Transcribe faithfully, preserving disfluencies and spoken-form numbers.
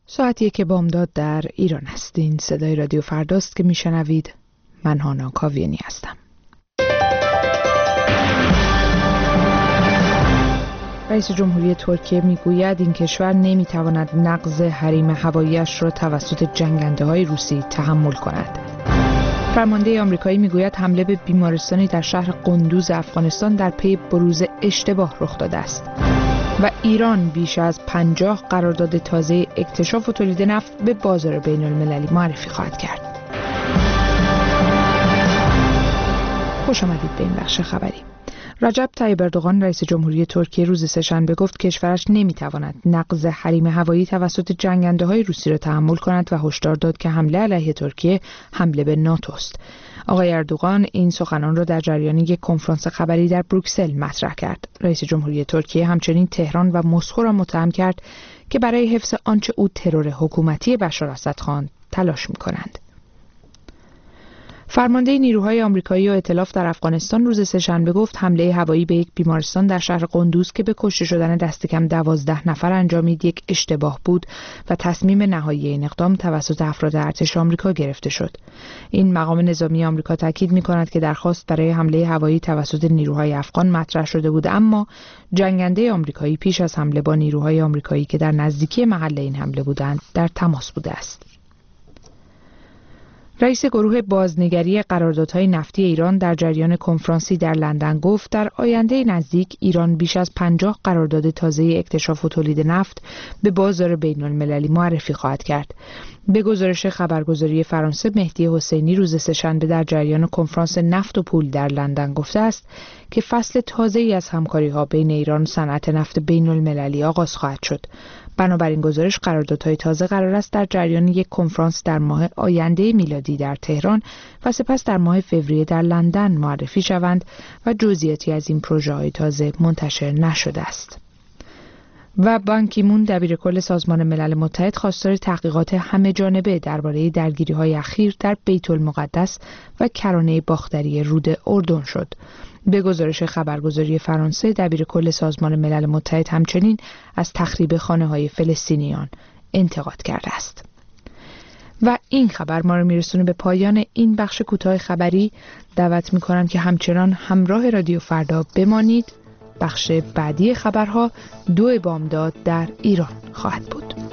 ساعت یک بامداد در ایران است. این صدای رادیو فرداست که میشنوید. من هانا کاویانی هستم. رئیس جمهوری ترکیه میگوید این کشور نمیتواند نقض حریم هوایی‌اش را توسط جنگنده‌های روسی تحمل کند. فرمانده آمریکایی میگوید حمله به بیمارستانی در شهر قندوز افغانستان در پی بروز اشتباه رخ داده است. و ایران بیش از پنجاه قرارداد تازه اکتشاف و تولید نفت به بازار بین المللی معرفی خواهد کرد. خوش آمدید به این بخش خبری. رجب طیب اردوغان رئیس جمهوری ترکیه روز سه‌شنبه گفت کشورش نمیتواند نقض حریم هوایی توسط جنگنده‌های روسی را تحمل کند و هشدار داد که حمله علیه ترکیه حمله به ناتو است. آقای اردوغان این سخنان را در جریان یک کنفرانس خبری در بروکسل مطرح کرد. رئیس جمهوری ترکیه همچنین تهران و مسکو را متهم کرد که برای حفظ آنچه او ترور حکومتی بشار اسد خواند تلاش می‌کنند. فرمانده نیروهای آمریکایی و ائتلاف در افغانستان روز سه‌شنبه گفت حمله هوایی به یک بیمارستان در شهر قندوز که به کشته شدن دست کم دوازده نفر انجامید یک اشتباه بود و تصمیم نهایی این اقدام توسط افراد ارتش آمریکا گرفته شد. این مقام نظامی آمریکا تاکید می‌کند که درخواست برای حمله هوایی توسط نیروهای افغان مطرح شده بود، اما جنگنده آمریکایی پیش از حمله با نیروهای آمریکایی که در نزدیکی محل این حمله بودند در تماس بوده است. رئیس گروه بازنگری قراردادهای نفتی ایران در جریان کنفرانسی در لندن گفت در آینده نزدیک ایران بیش از پنجاه قرارداد تازه اکتشاف و تولید نفت به بازار بین المللی معرفی خواهد کرد. به گزارش خبرگزاری فرانسه، مهدی حسینی روز سه‌شنبه در جریان کنفرانس نفت و پول در لندن گفته است که فصل تازه‌ای از همکاری‌ها بین ایران و صنعت نفت بین المللی آغاز خواهد شد. بنابراین گزارش قراردادهای تازه قرار است در جریان یک کنفرانس در ماه آینده میلادی در تهران و سپس در ماه فوریه در لندن معرفی شوند و جزئیاتی از این پروژه‌های تازه منتشر نشده است. و بان کی مون دبیر کل سازمان ملل متحد خواستار تحقیقات همه جانبه درباره درگیری‌های اخیر در بیت المقدس و کرانه باختری رود اردن شد. به گزارش خبرگزاری فرانسه، دبیر کل سازمان ملل متحد همچنین از تخریب خانه‌های فلسطینیان انتقاد کرده است. و این خبر ما رو میرسونه به پایان این بخش کوتاه خبری. دعوت میکنم که همچنان همراه رادیو فردا بمانید. بخش بعدی خبرها دو بامداد در ایران خواهد بود.